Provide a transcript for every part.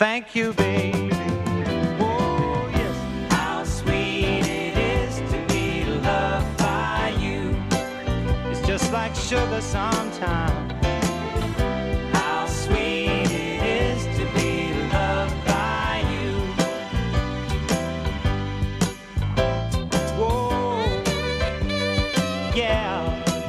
thank you, baby. Oh, yes. How sweet it is to be loved by you. It's just like sugar sometimes. How sweet it is to be loved by you. Whoa, yeah.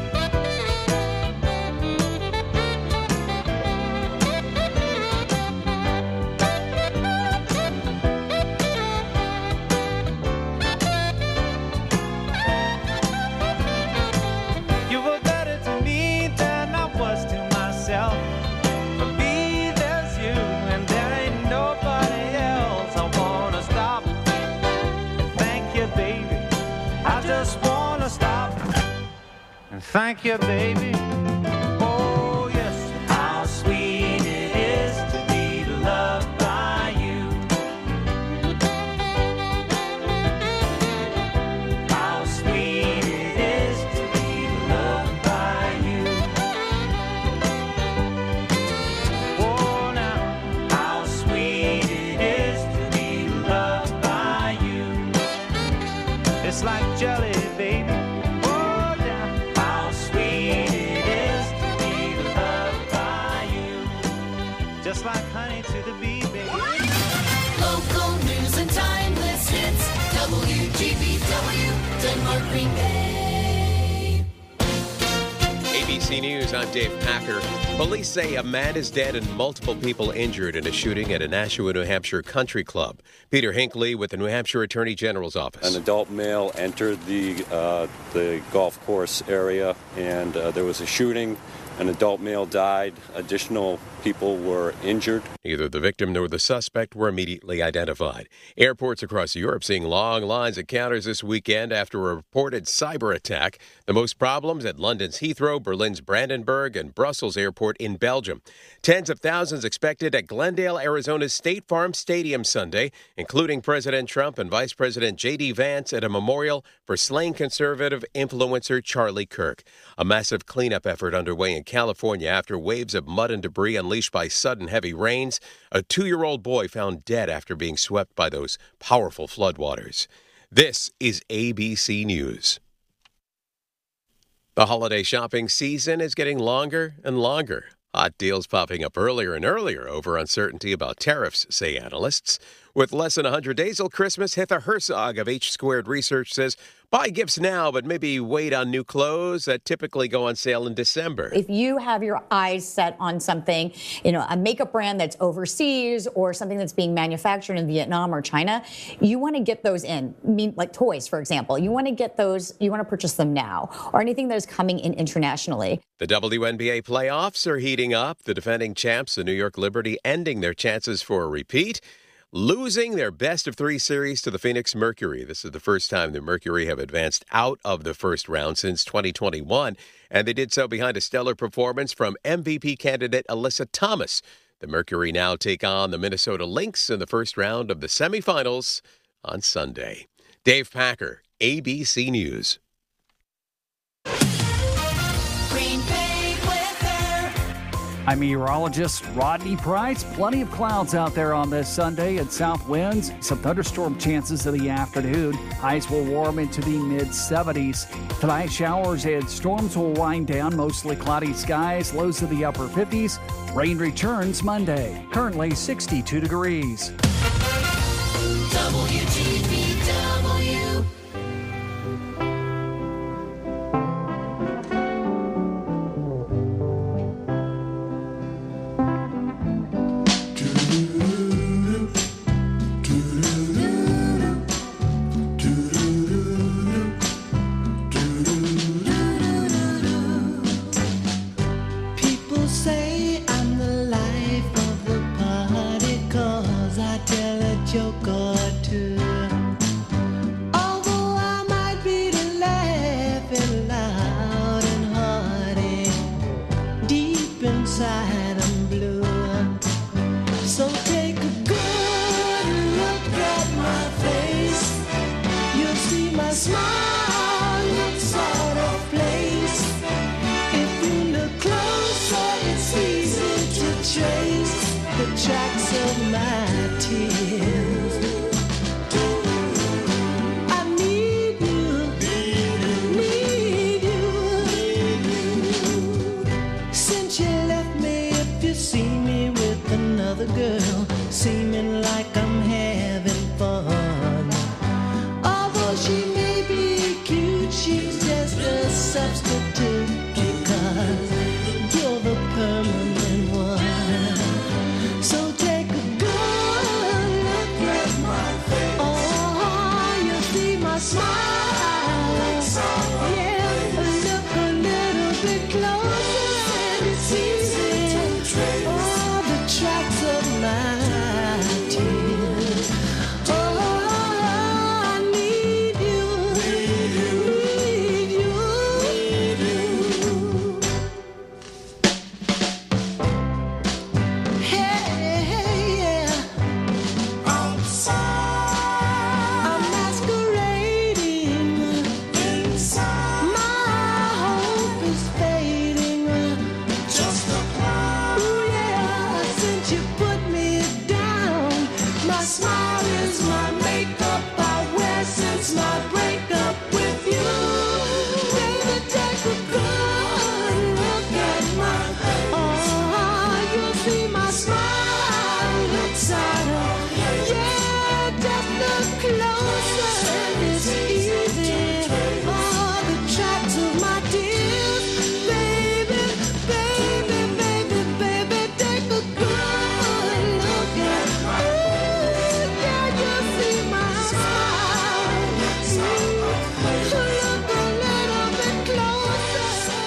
You were better to me than I was to myself. For me, there's you, and there ain't nobody else. I wanna stop and thank you, baby. I just wanna stop and thank you, baby. Oh, yes. How sweet it is to be loved by you. How sweet it is to be loved by you. Oh, now, how sweet it is to be loved by you. It's like jelly, baby. Oh, now, how sweet it is to be loved by you. Just like honey to the bee, baby. Local news and timeless hits. WGBW, Denmark, Green Bay. ABC News, I'm Dave Packer. Police say a man is dead and multiple people injured in a shooting at a Nashua, New Hampshire country club. Peter Hinckley with the New Hampshire Attorney General's office. An adult male entered the golf course area, and there was a shooting. An adult male died. Additional people were injured. Neither the victim nor the suspect were immediately identified. Airports across Europe seeing long lines at counters this weekend after a reported cyber attack. The most problems at London's Heathrow, Berlin's Brandenburg, and Brussels Airport in Belgium. Tens of thousands expected at Glendale, Arizona's State Farm Stadium Sunday, including President Trump and Vice President J.D. Vance at a memorial for slain conservative influencer Charlie Kirk. A massive cleanup effort underway in California after waves of mud and debris unleashed by sudden heavy rains. A 2-year-old boy found dead after being swept by those powerful floodwaters. This is ABC News. The holiday shopping season is getting longer and longer. Hot deals popping up earlier and earlier over uncertainty about tariffs, say analysts. With less than 100 days till Christmas, Hitha Herzog of H Squared Research says, buy gifts now, but maybe wait on new clothes that typically go on sale in December. If you have your eyes set on something, a makeup brand that's overseas or something that's being manufactured in Vietnam or China, you want to get those in. Like toys, for example. You want to get those, you want to purchase them now, or anything that is coming in internationally. The WNBA playoffs are heating up. The defending champs, the New York Liberty, ending their chances for a repeat, losing their best-of-3 series to the Phoenix Mercury. This is the first time the Mercury have advanced out of the first round since 2021, and they did so behind a stellar performance from MVP candidate Alyssa Thomas. The Mercury now take on the Minnesota Lynx in the first round of the semifinals on Sunday. Dave Packer, ABC News. Green Bay weather. I'm meteorologist Rodney Price. Plenty of clouds out there on this Sunday and south winds. Some thunderstorm chances in the afternoon. Highs will warm into the mid-70s. Tonight, showers and storms will wind down. Mostly cloudy skies. Lows in the upper 50s. Rain returns Monday. Currently 62 degrees. WGBW. People say I'm the life of the party 'cause I tell a joke or two. Although I might be laughing loud and hearty, deep inside I'm blue. So take a good look at my face. You'll see my smile looks sort of place. If you look closer, it's easy to trace the tracks of my substitute because you're the permanent one. So take a good look at my face. Oh, you see my smile. Yeah, look a little bit closer and it's easy. All the tracks of my tears. Oh, I need you, need you. Hey, yeah. I'm masquerading inside. My hope is fading. Just a cloud. Ooh, yeah. Since you put me down, my smile is my makeup I wear since my breakup with you. Baby, take a good look at my face. Oh, you'll see my smile inside of. Yeah, just look closer and it's easy. All the tracks of my tears, baby, baby, baby, baby, take a good look at. Ooh, yeah, you see my smile. Look a little bit closer.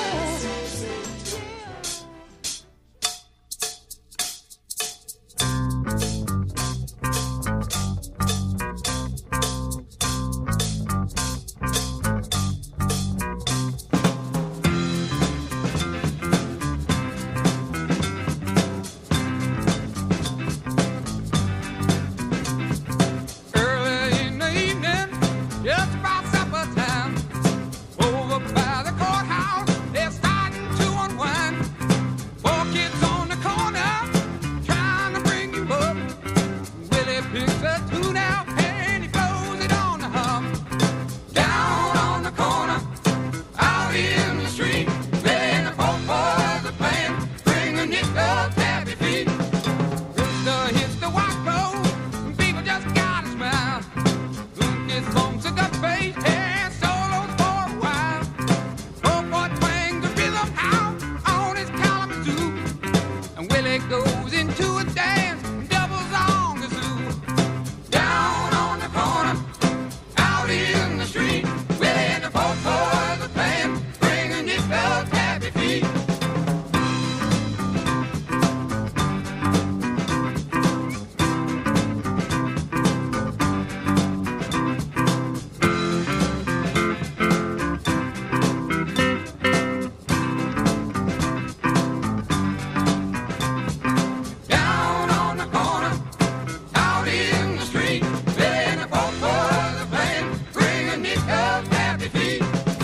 Early in the evening, just about supper time, over by the courthouse, they're starting to unwind. 4 kids on the corner, trying to bring you up. Willie picks a tune out and he blows it on the hum. Down on the corner, out in the street, Willie and the four boys are playing, bring a nickel, tap your feet. Rooster hits the white road, and people just gotta smile. Luke gets bumps in the face and solos for a while. Old boy twangs the rhythm out on his Kalamazoo, and Willie goes into a dance and doubles on the zoo. Down on the corner, out in the street, Willie and the four boys are playing, bring a nickel, tap your feet. Down on the corner, out in the street, Willie and the four boys are playing, bring a nickel, tap your feet.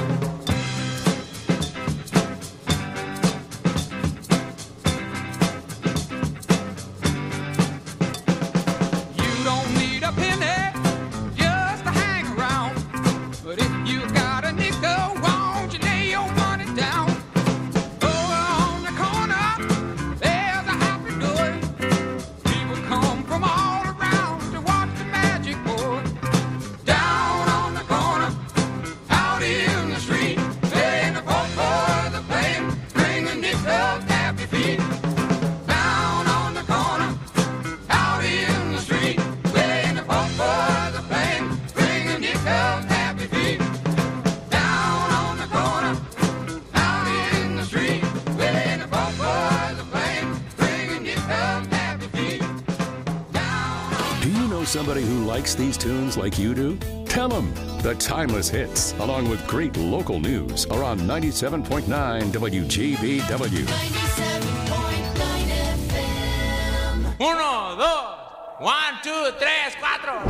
You don't need a penny just to hang around, but if you got a nickel, won't you lay your money down? Over on the corner, there's a happy door. People come from all around to watch the magic board. Down on the corner, out in the street, Willie and the four boys are playing, bring a nickel, tap your feet. Down on the corner, out in the street, Willie and the four boys are playing, bring a nickel, tap your feet. Down on the corner, out in the street, Willie and the four boys are playing, bring a nickel, tap your feet. Do you know somebody who likes these tunes like you do? Tell them the timeless hits, along with great local news, are on 97.9 WGBW. 97.9 FM. 1, 2, 1, 2, 3, 4.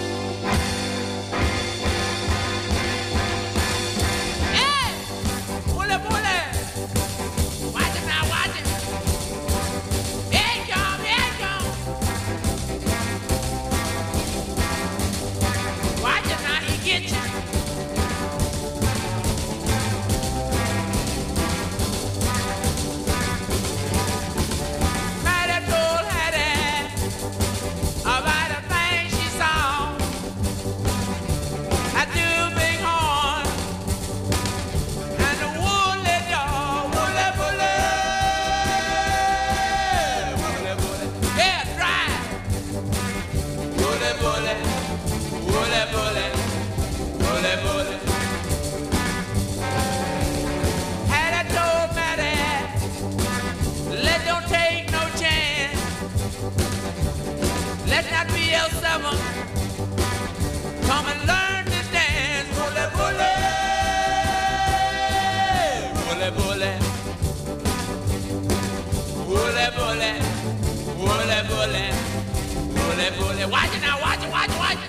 ¡Eh! ¡Pule, pule! Watch it now, watch it. ¡Viejo, viejo! Watch it now, he gets you. Mighty told Hattie about a thing she saw. Bully, bully. Bully, bully. Bully, bully. Bully, bully. Watch it now, watch it, watch it, watch it.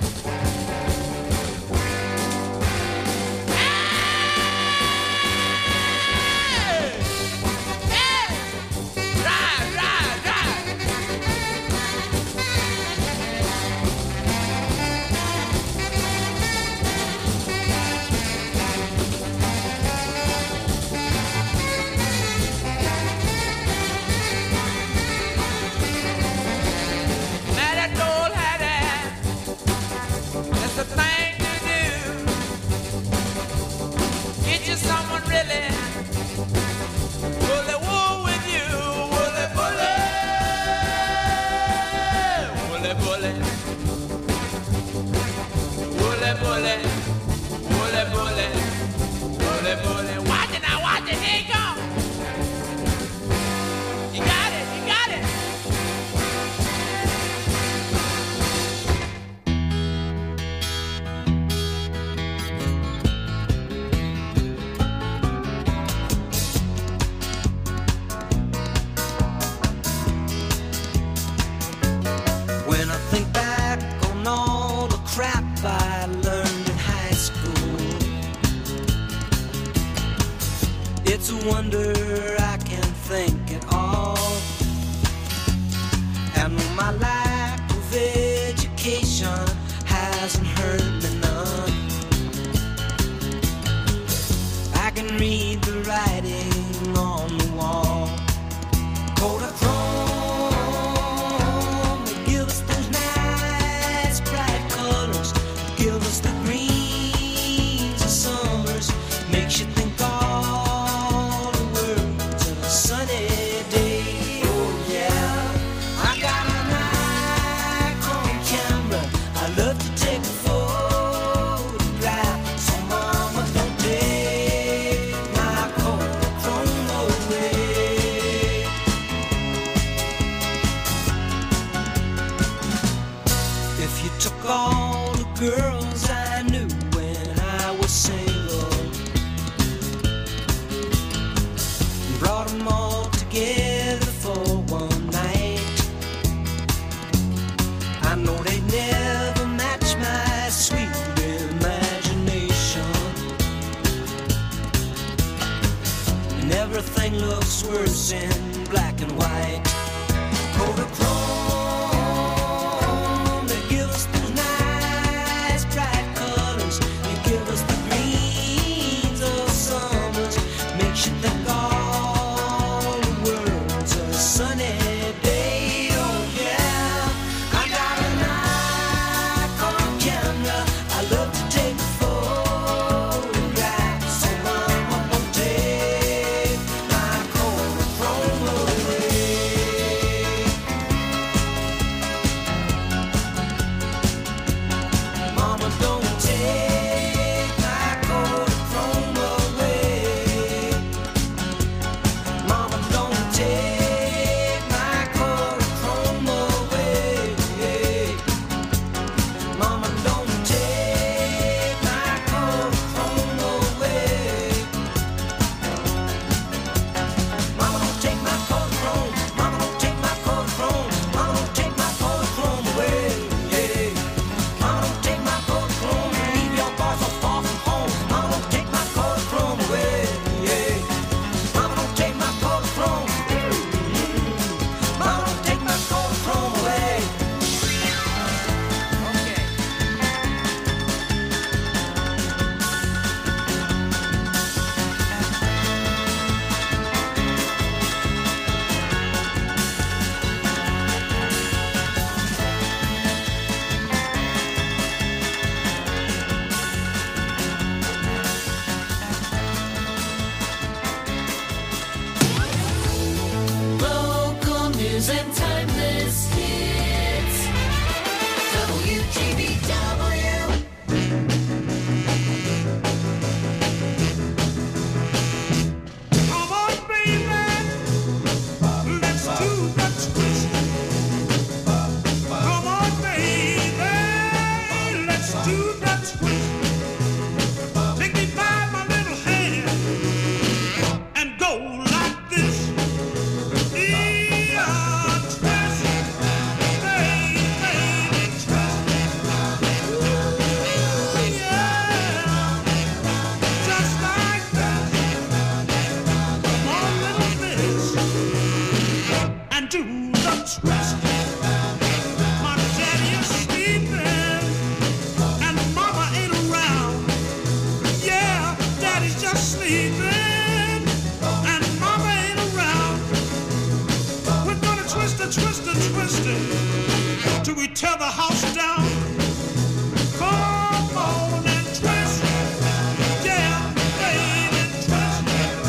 When I think back on all the crap I learned in high school, it's a wonder I can think at all. And my lack of education hasn't hurt me none. I can read the writing on the wall. Kodachrome, they give us those nice bright colors, give us the greens of summers, makes you think all the words of a sunny day. Oh yeah, I got a Nikon camera, I love to take a photograph, so mama don't take my Kodachrome away. If you took all the girls I knew when I was single and brought them all together for one night, I know they'd never match my sweet imagination. And everything looks worse in black and white. Kodachrome, they give us those nice bright colors, they give us the greens of summers, makes you think all the words of a sunny day. Oh yeah, I got a Nikon camera, I love to take a photograph, so mama don't take my Kodachrome away. tear the house down. Come on and twist, yeah, baby, twist.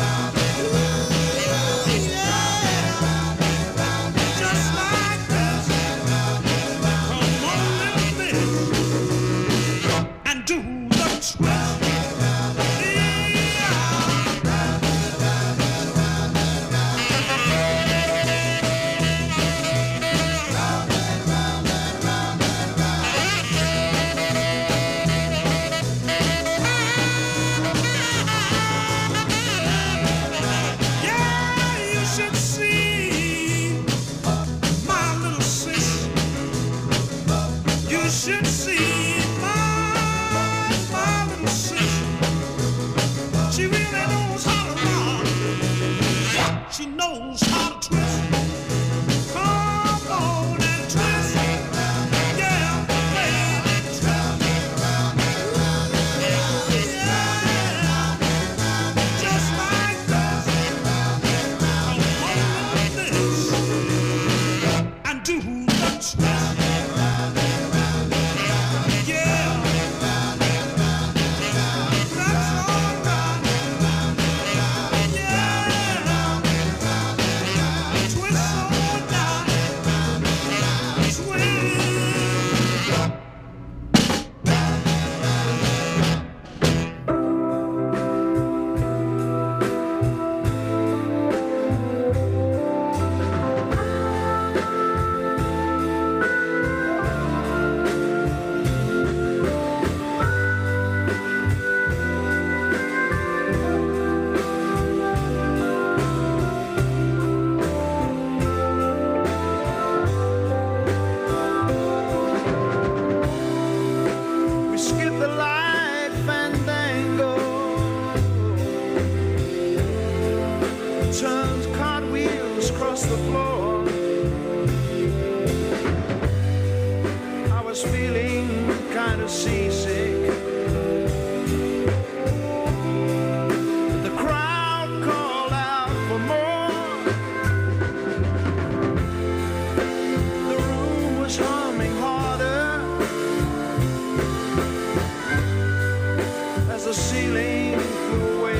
Ooh, yeah, just like this. Come on, little bit, and do the twist. Should see my little sis. She really knows how to rock. She knows how to twist. Come on and twist. Yeah, baby, twist. Yeah, just like this. Come on with this and do the twist. Turns cartwheels across the floor. I was feeling kind of seasick. The crowd called out for more. The room was humming harder as the ceiling flew away.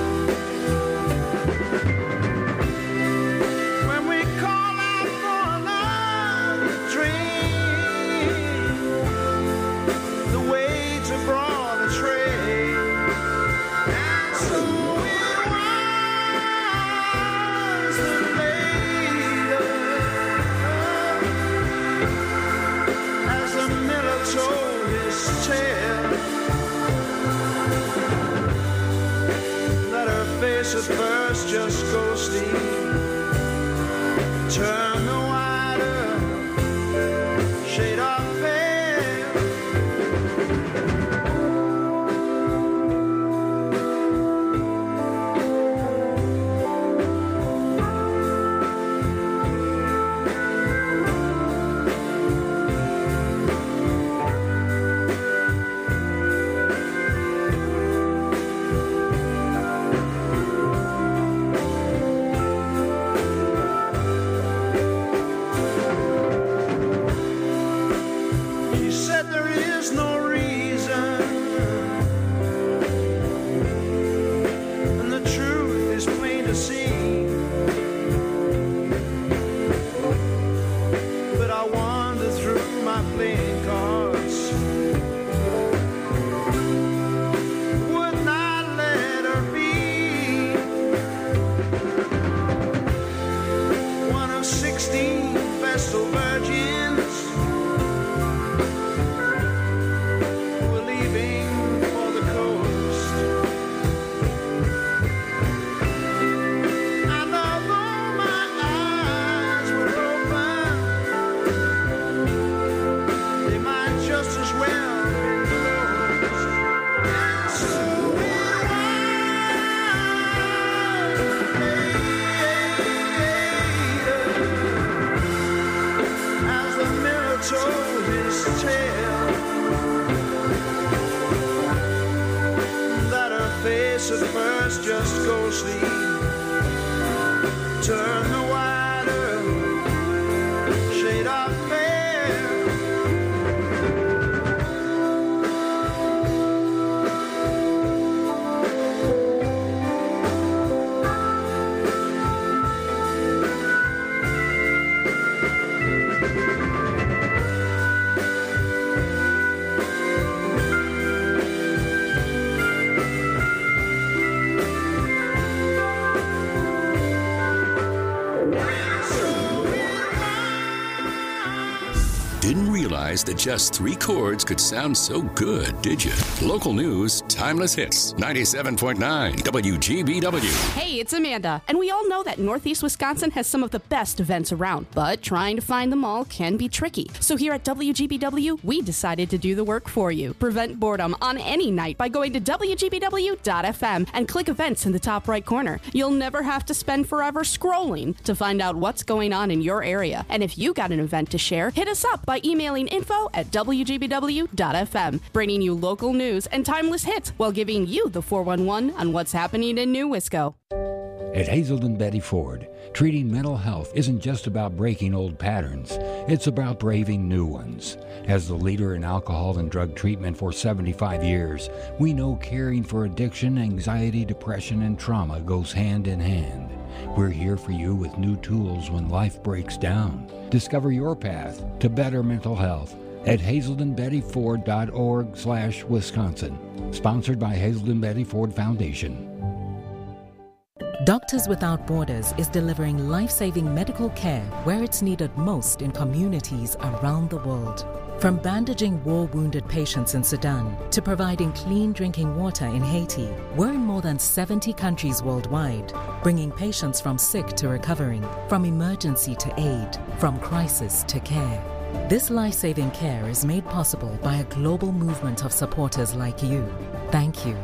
At first just ghosty, turn the wider shade of pale. face at first just go sleep. Turn the wider shade of pale. realize that just 3 chords could sound so good, did you? Local news, timeless hits, 97.9 WGBW. Hey, it's Amanda, and we all know that Northeast Wisconsin has some of the best events around, but trying to find them all can be tricky. So here at WGBW, we decided to do the work for you. Prevent boredom on any night by going to WGBW.FM and click events in the top right corner. You'll never have to spend forever scrolling to find out what's going on in your area. And if you got an event to share, hit us up by emailing info@WGBW.FM, bringing you local news and timeless hits while giving you the 411 on what's happening in New Wisco. At Hazelden Betty Ford, treating mental health isn't just about breaking old patterns, it's about braving new ones. As the leader in alcohol and drug treatment for 75 years, we know caring for addiction, anxiety, depression, and trauma goes hand in hand. We're here for you with new tools when life breaks down. Discover your path to better mental health at hazeldenbettyford.org/Wisconsin. Sponsored by Hazelden Betty Ford Foundation. Doctors Without Borders is delivering life-saving medical care where it's needed most in communities around the world. From bandaging war-wounded patients in Sudan to providing clean drinking water in Haiti, we're in more than 70 countries worldwide, bringing patients from sick to recovering, from emergency to aid, from crisis to care. This life-saving care is made possible by a global movement of supporters like you. Thank you.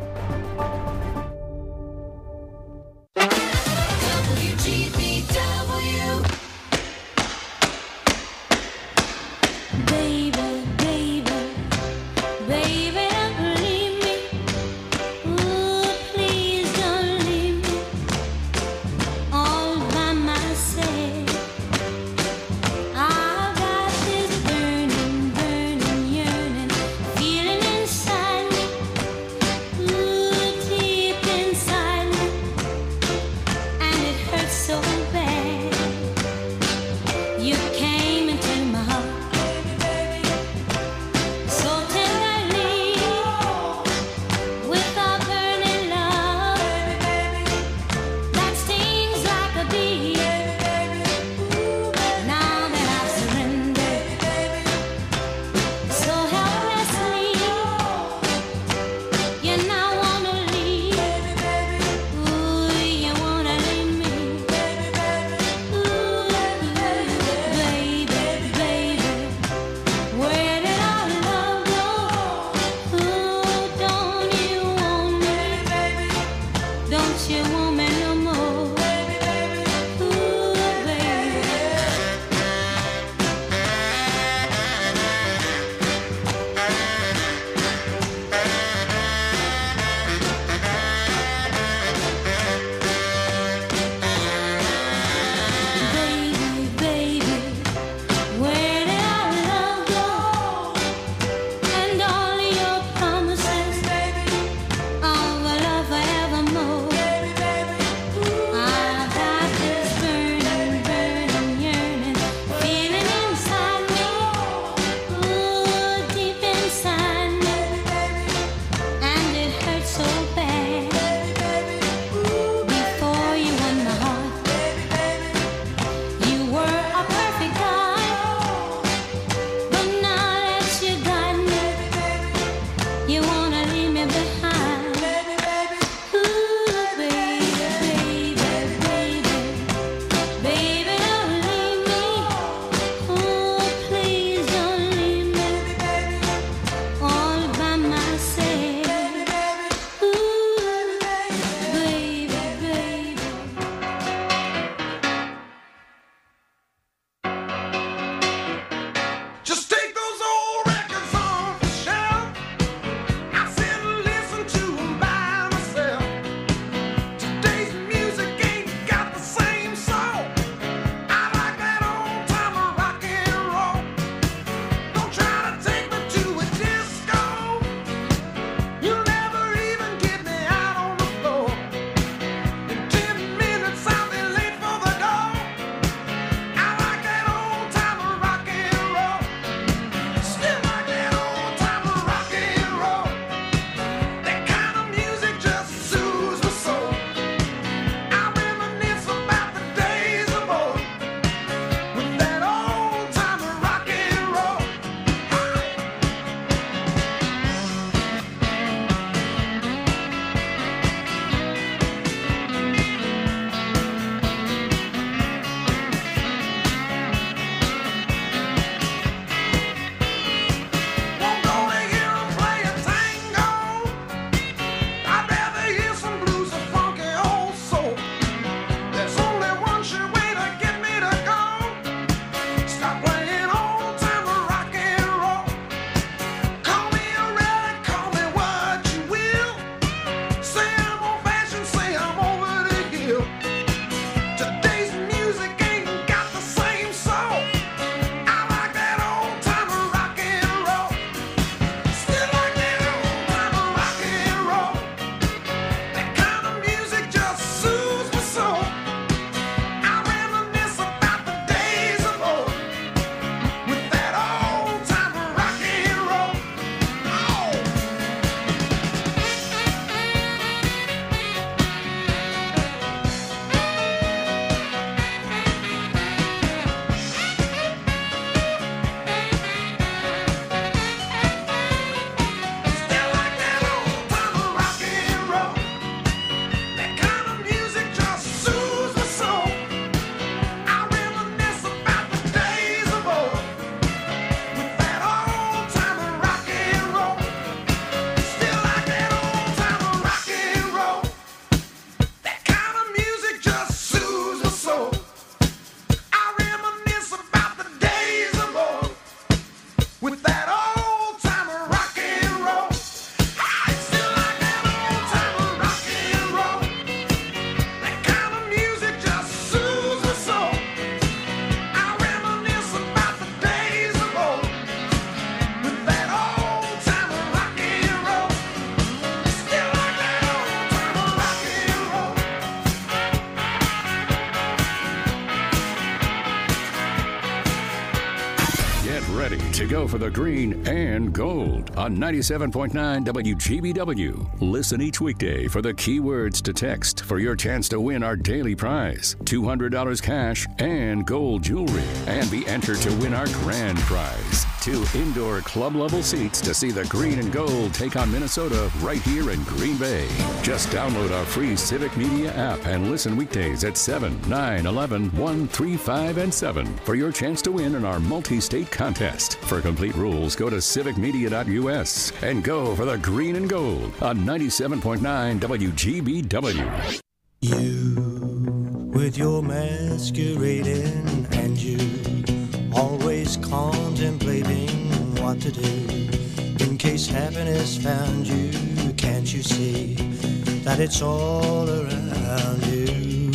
to go for the green and gold on 97.9 WGBW. Listen each weekday for the keywords to text for your chance to win our daily prize, $200 cash and gold jewelry, and be entered to win our grand prize, 2 indoor club-level seats to see the green and gold take on Minnesota right here in Green Bay. Just download our free Civic Media app and listen weekdays at 7, 9, 11, 1, 3, 5, and 7 for your chance to win in our multi-state contest. For complete rules, go to civicmedia.us and go for the green and gold on 97.9 WGBW. You, with your masquerading, and you, always contemplating what to do in case happiness found you. Can't you see that it's all around you?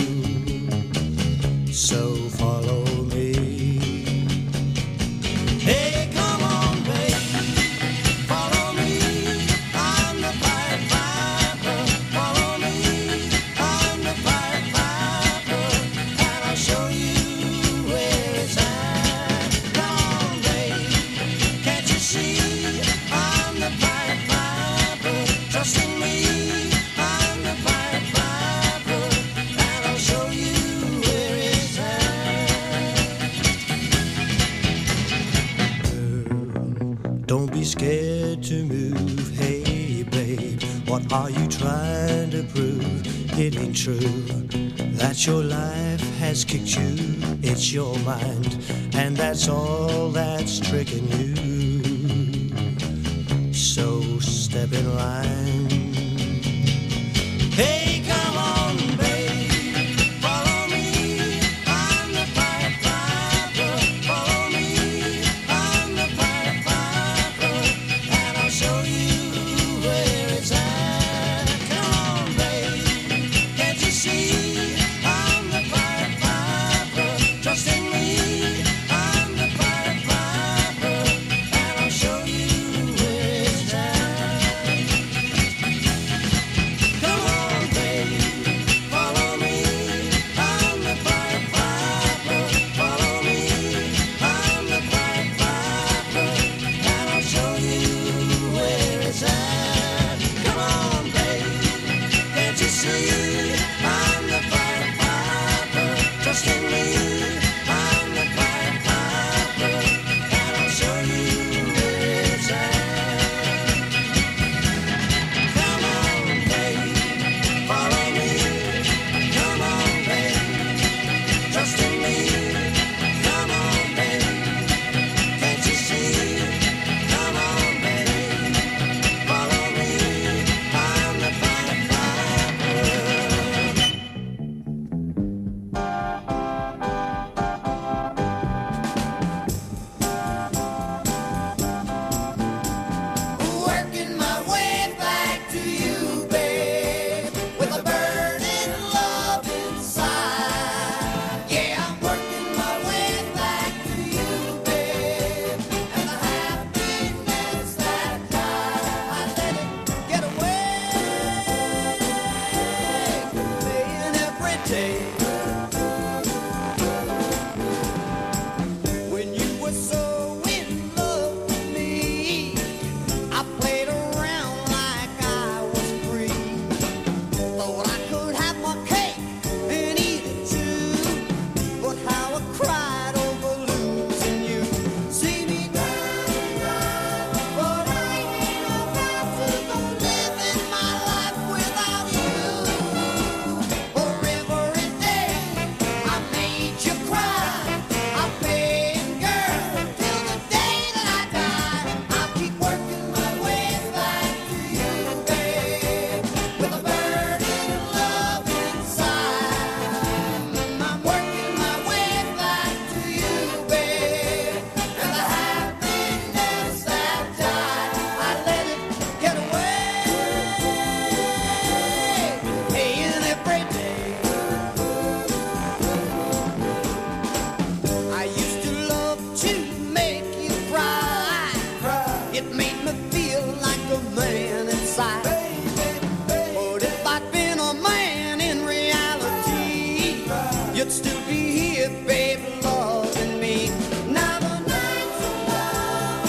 So follow me. Hey, come on, baby, follow me. I'm the Pied Piper. Follow me. I'm the Pied Piper, and I'll show you where it's at. Come on, baby, can't you see? I'm the Pied Piper. Trust in me. I'm the Pied Piper, and I'll show you where it's at. Don't be scared to move. Hey, babe, what are you trying to prove? It ain't true that your life has kicked you. It's your mind, and that's all that's tricking you. So step in line. Hey, come on, babe, follow me. I'm the Pied Piper. Follow me. I'm the Pied Piper, and I'll show you where it's at. Come on, babe, can't you see? I'm the Pied Piper. Trust in me. I'm the Pied Piper, and I'll show you where it's at. Come on, babe, follow me. I'm the Pied Piper. Follow me. I'm the Pied Piper, and I'll show you where it's at. Come on, babe, can't you see? I'm the Pied Piper. Trust in me. I'm the Pied Piper, and I'll show you where it's at. Come on, babe, follow me. Come on, babe, trust in me. Come on, babe, can't you see? Come on, babe, follow me. I'm the Pied Piper. Working my way back to you, babe, with a burning love inside. Yeah, I'm working my way back to you, babe, and the happiness that I let it get away, playing every day. When you were so in love with me, I played around like I was free. Thought I could have my cake and eat it too. But how I cried over losing you. See me down, but I ain't about to go living my life without you. For every day I made you cry, I paid girl till the day that I die. I'll keep working my way back to you, babe, with a burning love inside. I'm working my way back to you, babe, and the happiness that died, I let it get away, paying every day. I used to love to make you cry. It made me feel like a man inside. But if I'd been a man in reality, you'd still be here, baby, loving me. Now the nights are long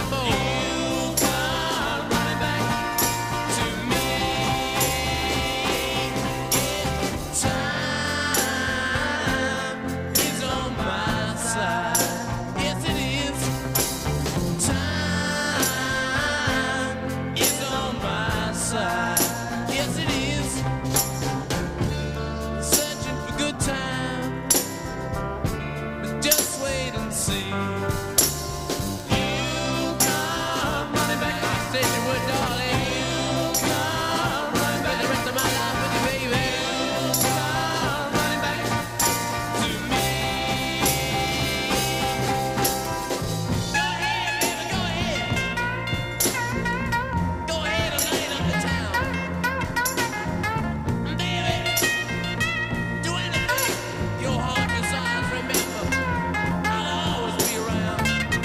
more. You come running back to me. Time is on my side. Yes, it is. Time is on my side. Yes, it is. Searching for good time. But just wait and see. You come running back. I said you would, darling. You come running back. The rest of my life with you, baby. You come running back to me. Go ahead, baby, go ahead. Go ahead and light up the town. Baby, do anything your heart desires. Remember, I'll always be around.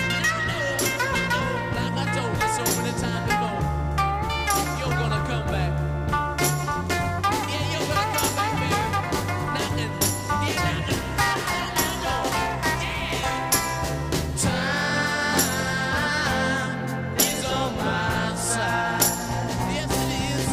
Like I told you so many times before, you're gonna come back. Yeah, you're gonna come back, baby. Nothing. Yeah, nothing. Time is on my side. Yes, it is.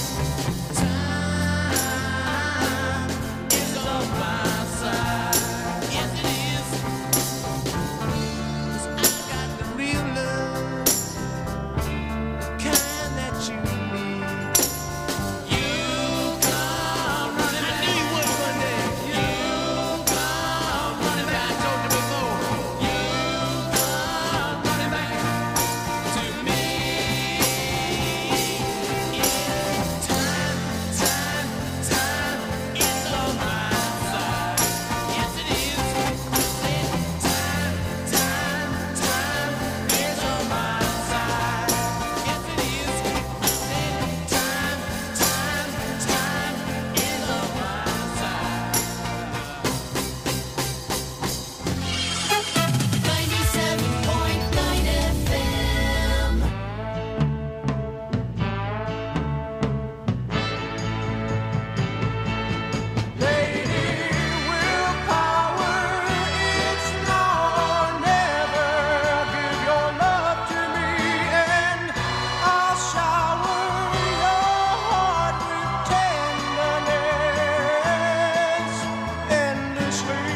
Time is on my side. Yes, it is. 'Cause I got the real love, the kind that you need. You come running back. I knew you would one day. You come running back. I told you before. You come running back to me. Time is on my side. Yes, it is. Time is on my side. Yes, it is. Time is on my side. 97.9 FM. Lady willpower, it's now or never. Give your love to me and I'll shower your heart with tenderness endlessly.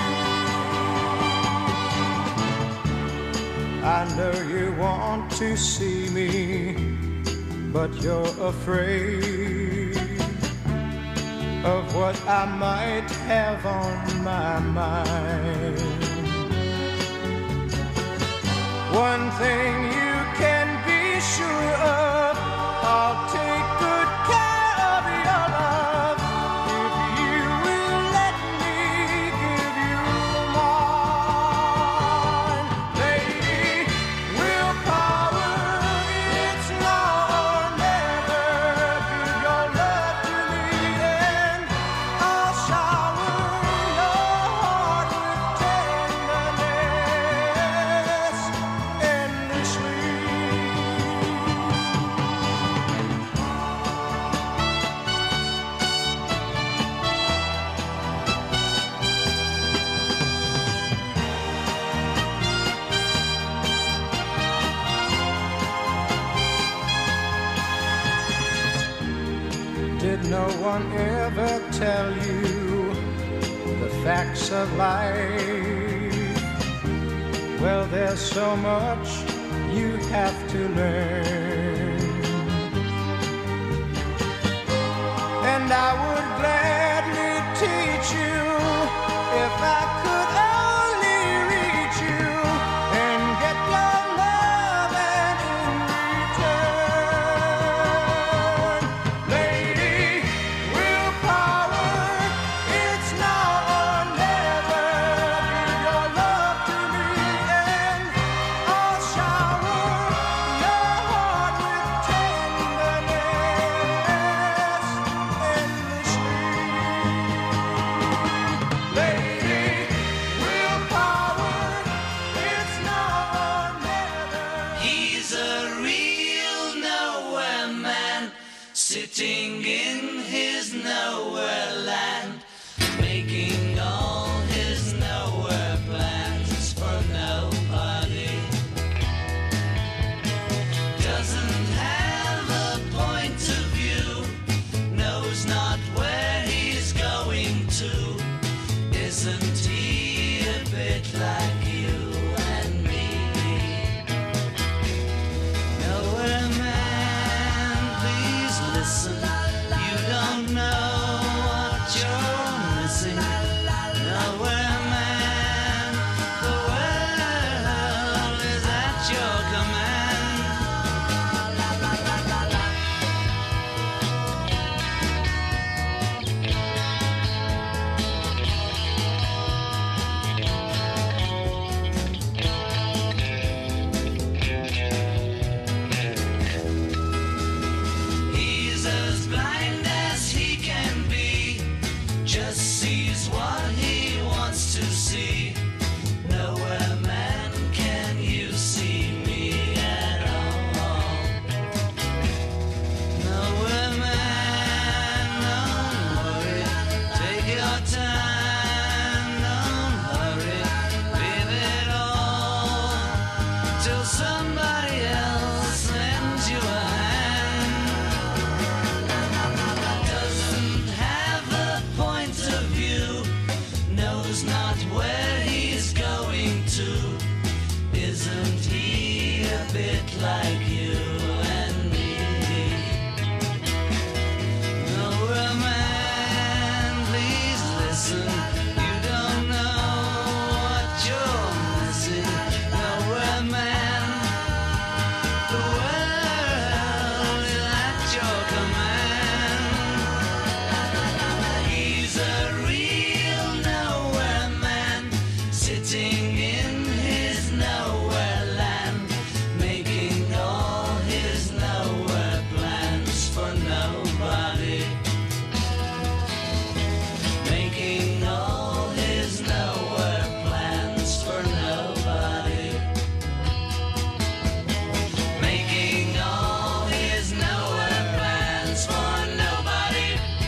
I know you want to see me, but you're afraid of what I might have on my mind. One thing you can be sure of, I'll take good care of your love if you will let me give you mine. Lady, willpower, it's now or never. Give your love to me and I'll shower your heart with tenderness endlessly. Did no one ever tell you the facts of life? Well, there's so much you have to learn, and I would gladly teach you if I could only reach you and get your love and in return. Lady, willpower, it's now or never. Give your love to me and I'll shower your heart with tenderness endlessly. Lady, willpower, it's now or never. He's a real nowhere man, sitting in his nowhere land, making all his nowhere plans for nobody. bit like you and me. Nowhere man, please listen. You don't know what you're missing. Nowhere man, the world is at your command. He's a real nowhere man, sitting in his nowhere land, making all his nowhere plans for nobody. Making all his nowhere plans for nobody. Making all his nowhere plans for nobody.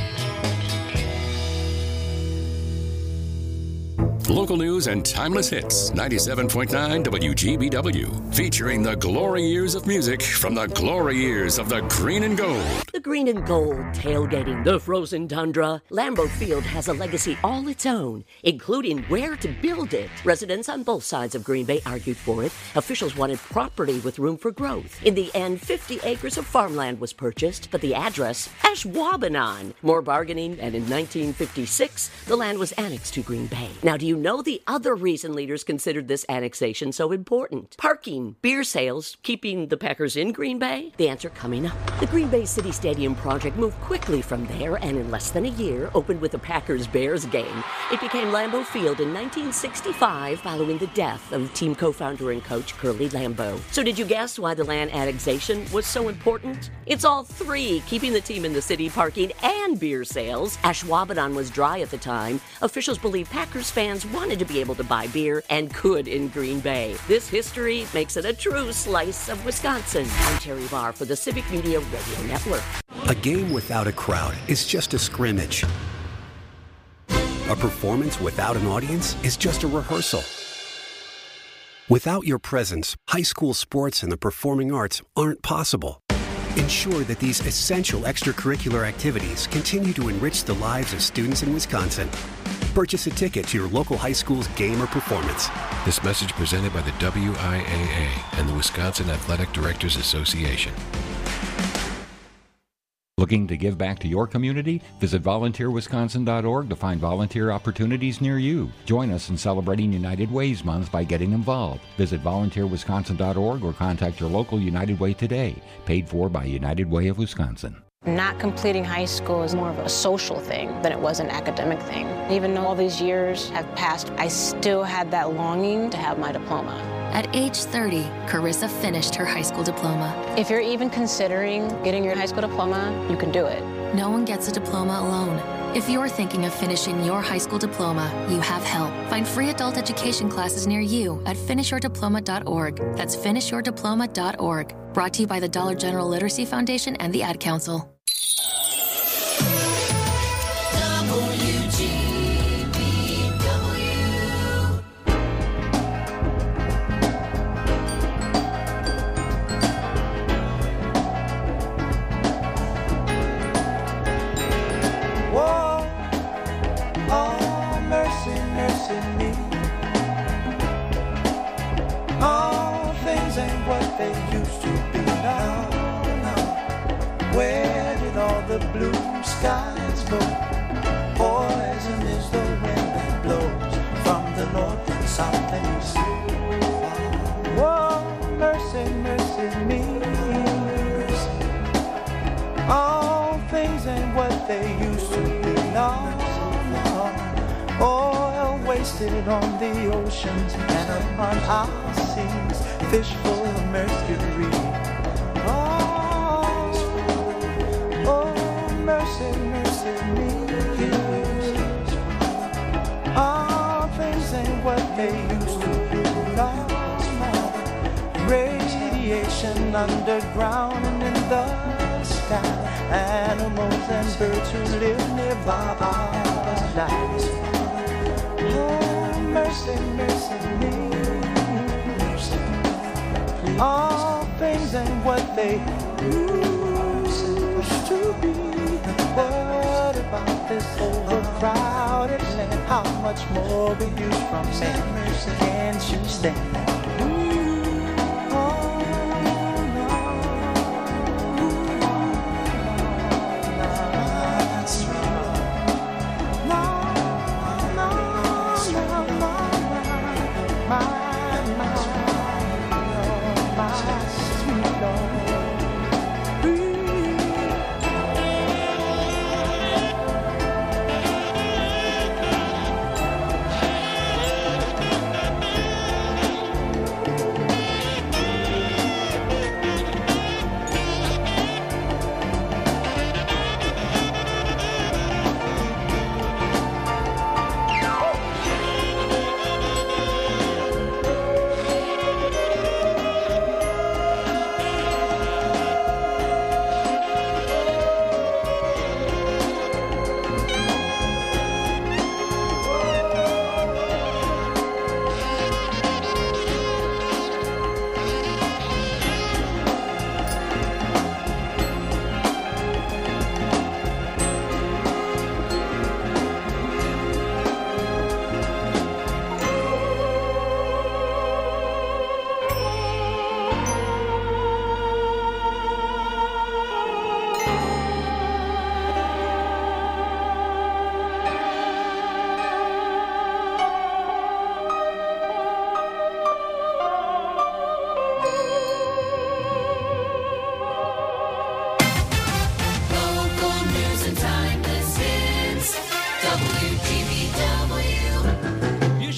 Local news and timeless hits. 97.9 WGBW. Featuring the glory years of music from the glory years of the green and gold. The green and gold tailgating the frozen tundra. Lambeau Field has a legacy all its own, including where to build it. Residents on both sides of Green Bay argued for it. Officials wanted property with room for growth. In the end, 50 acres of farmland was purchased, but the address, Ashwaubenon. More bargaining, and in 1956, the land was annexed to Green Bay. Now, do you know the other reason leaders considered this annexation so important? Parking, beer sales, keeping the Packers in Green Bay? The answer coming up. The Green Bay City Stadium project moved quickly from there and in less than a year opened with a Packers-Bears game. It became Lambeau Field in 1965 following the death of team co-founder and coach Curly Lambeau. So did you guess why the land annexation was so important? It's all three, keeping the team in the city, parking, and beer sales. Ashwaubenon was dry at the time. Officials believe Packers fans wanted to be able to buy beer and could in Green Bay. This history makes it a true slice of Wisconsin. I'm Terry Barr for the Civic Media Radio Network. A game without a crowd is just a scrimmage. A performance without an audience is just a rehearsal. Without your presence, high school sports and the performing arts aren't possible. Ensure that these essential extracurricular activities continue to enrich the lives of students in Wisconsin. Purchase a ticket to your local high school's game or performance. This message presented by the WIAA and the Wisconsin Athletic Directors Association. Looking to give back to your community? Visit volunteerwisconsin.org to find volunteer opportunities near you. Join us in celebrating United Way's Month by getting involved. Visit volunteerwisconsin.org or contact your local United Way today. Paid for by United Way of Wisconsin. Not completing high school is more of a social thing than it was an academic thing. Even though all these years have passed, I still had that longing to have my diploma. At age 30, Carissa finished her high school diploma. If you're even considering getting your high school diploma, you can do it. No one gets a diploma alone. If you're thinking of finishing your high school diploma, you have help. Find free adult education classes near you at finishyourdiploma.org. That's finishyourdiploma.org. Brought to you by the Dollar General Literacy Foundation and the Ad Council. The blue skies go. Poison is the wind that blows from the north and south and east. Oh, mercy, mercy me. All things ain't what they used to be. No, no. Oil wasted on the oceans and upon our seas. Fish full of mercury. Mercy, mercy me. All things ain't what they used to be. Radiation underground and in the sky. Animals and birds who live nearby are lives. Oh, mercy, mercy me. All things ain't what they used to be. What about this overcrowded land? How much more will you from man? Can't you stand? Oh,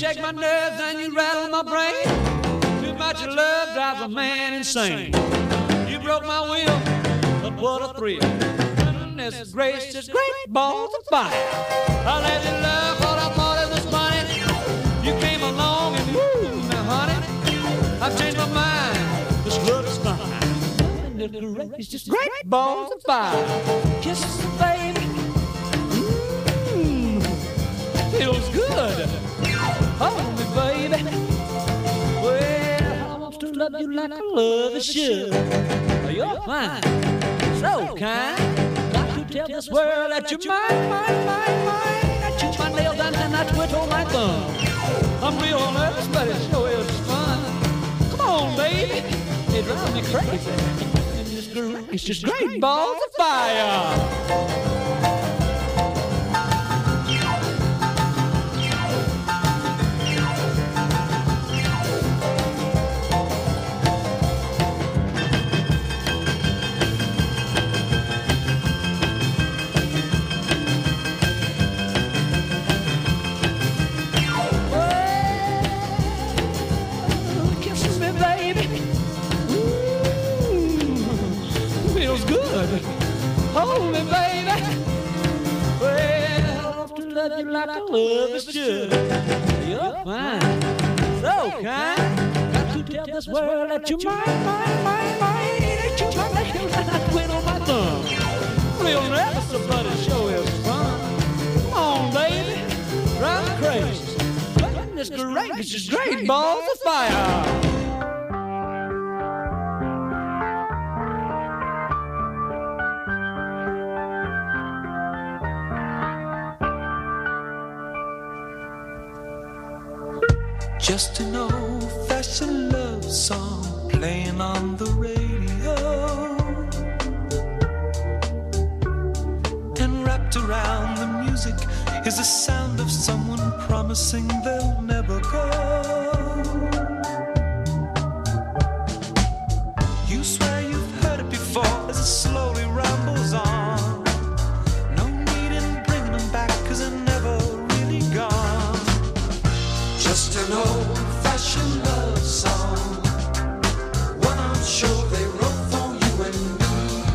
shake my nerves and you rattle my brain. Too much of love drives a man insane. You broke my will, but what a thrill. Goodness gracious, great balls of fire. I let you love what I thought it was funny. You came along and moved me, honey. I've changed my mind, this love is fine. It's just great balls of fire. Kisses, baby. Feels good. Hold me, baby. Well, I want to love you like I love you should. You're fine, so kind. Got to tell this world that you're mine. I chew my nails down and I twiddle my thumb. I'm real nervous, but it sure is fun. Come on, baby. It drives me crazy. It's just great balls of fire. Hold me, baby. Well, I want to love you like I love you should. You're fine, so kind. Got to tell this world that you're mine. That you're my nails and I twiddle my thumb. Real nervous, but it sure is fun. Come on, baby, drive me crazy. Goodness gracious, great balls of fire. Just an old-fashioned love song playing on the radio, and wrapped around the music is the sound of someone promising they'll never go. You swear you've heard it before as it slowly rambles on. No need in bringing them back 'cause they're never really gone. Just an old-fashioned love song, one I'm sure they wrote for you and me.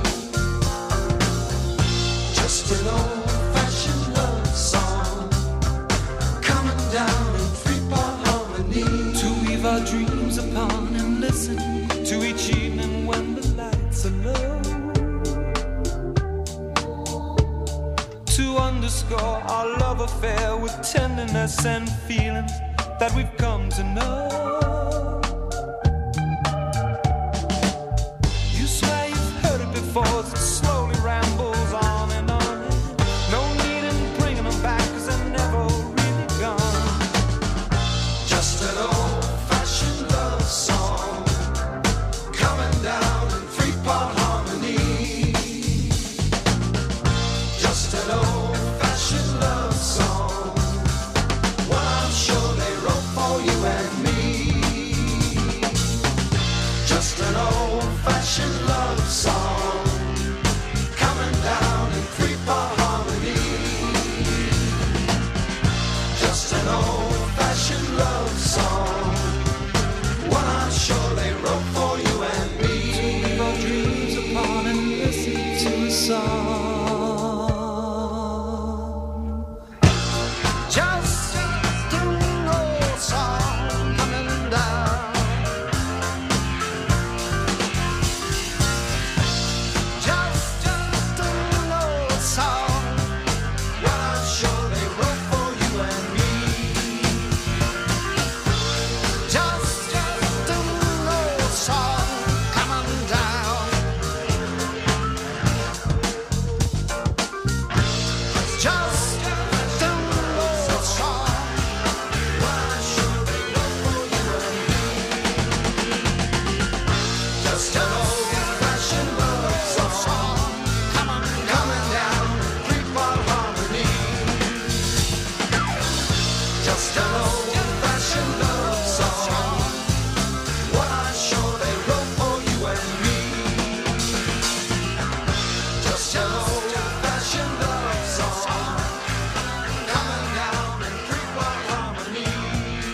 Just an old-fashioned love song, coming down in three-part harmony, to weave our dreams upon and listen to each evening when the lights are low, to underscore our love affair with tenderness and feeling that we've come to know. You swear you've heard it before as it slowly rambles on and on. No need in bringing them back 'cause they're never really gone. Just an old-fashioned love song, coming down in three-part harmony. Just an old-fashioned love song, one I'm sure they wrote for you and me. Just an old-fashioned love song, coming down in three-part harmony. Just an old-fashioned love song, one I'm sure they wrote for you and me. To leave our dreams upon and listen to a song. Just an old song coming down. Just an old song, what I'm sure they wrote for you and me. Just an old song coming down. Just an old song, what I'm sure they wrote for you and me. Just an old-fashioned love song, coming down, three-part harmony. Just an old-fashioned love song, what I'm sure they wrote for you and me. Just an old-fashioned love song, coming down in three-part harmony.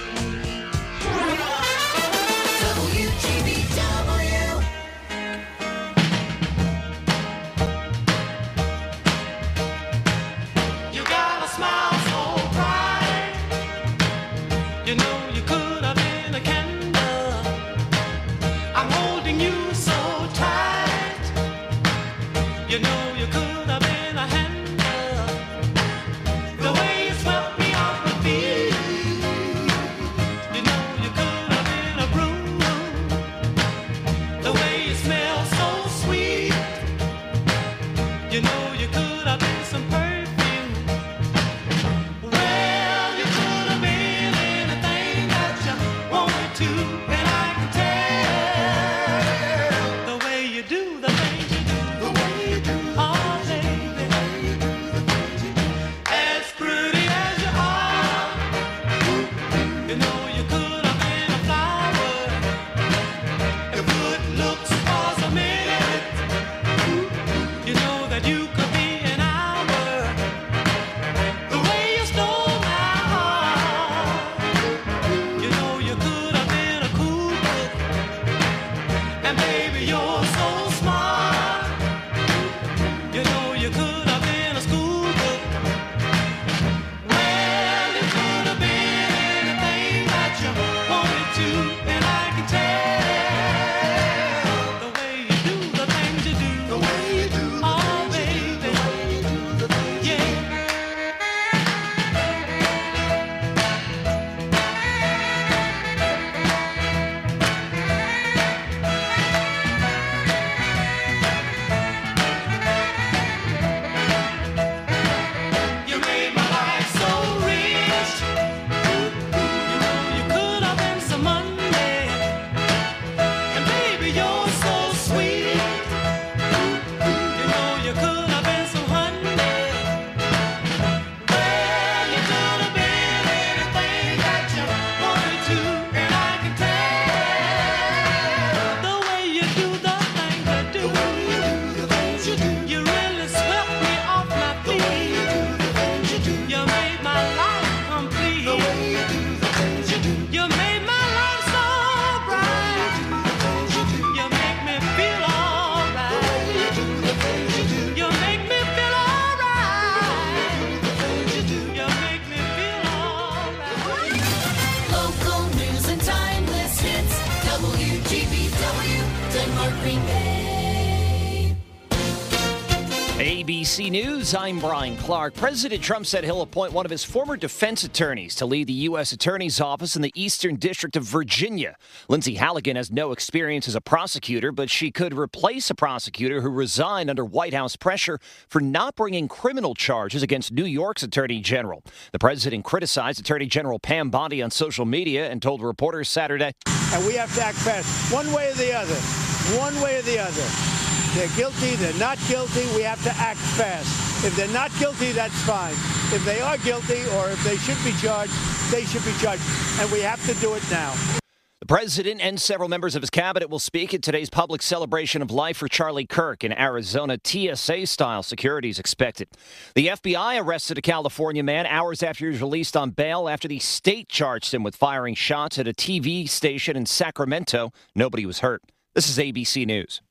ABC News, I'm Brian Clark. President Trump said he'll appoint one of his former defense attorneys to lead the U.S. Attorney's Office in the Eastern District of Virginia. Lindsay Halligan has no experience as a prosecutor, but she could replace a prosecutor who resigned under White House pressure for not bringing criminal charges against New York's Attorney General. The president criticized Attorney General Pam Bondi on social media and told reporters Saturday, and we have to act fast, one way or the other, one way or the other. They're guilty, they're not guilty, we have to act fast. If they're not guilty, that's fine. If they are guilty or if they should be charged, they should be charged. And we have to do it now. The president and several members of his cabinet will speak at today's public celebration of life for Charlie Kirk in Arizona. TSA-style security is expected. The FBI arrested a California man hours after he was released on bail after the state charged him with firing shots at a TV station in Sacramento. Nobody was hurt. This is ABC News.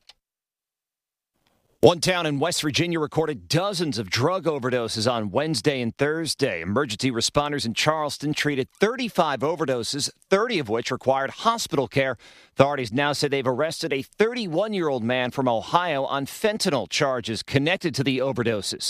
One town in West Virginia recorded dozens of drug overdoses on Wednesday and Thursday. Emergency responders in Charleston treated 35 overdoses, 30 of which required hospital care. Authorities now say they've arrested a 31-year-old man from Ohio on fentanyl charges connected to the overdoses.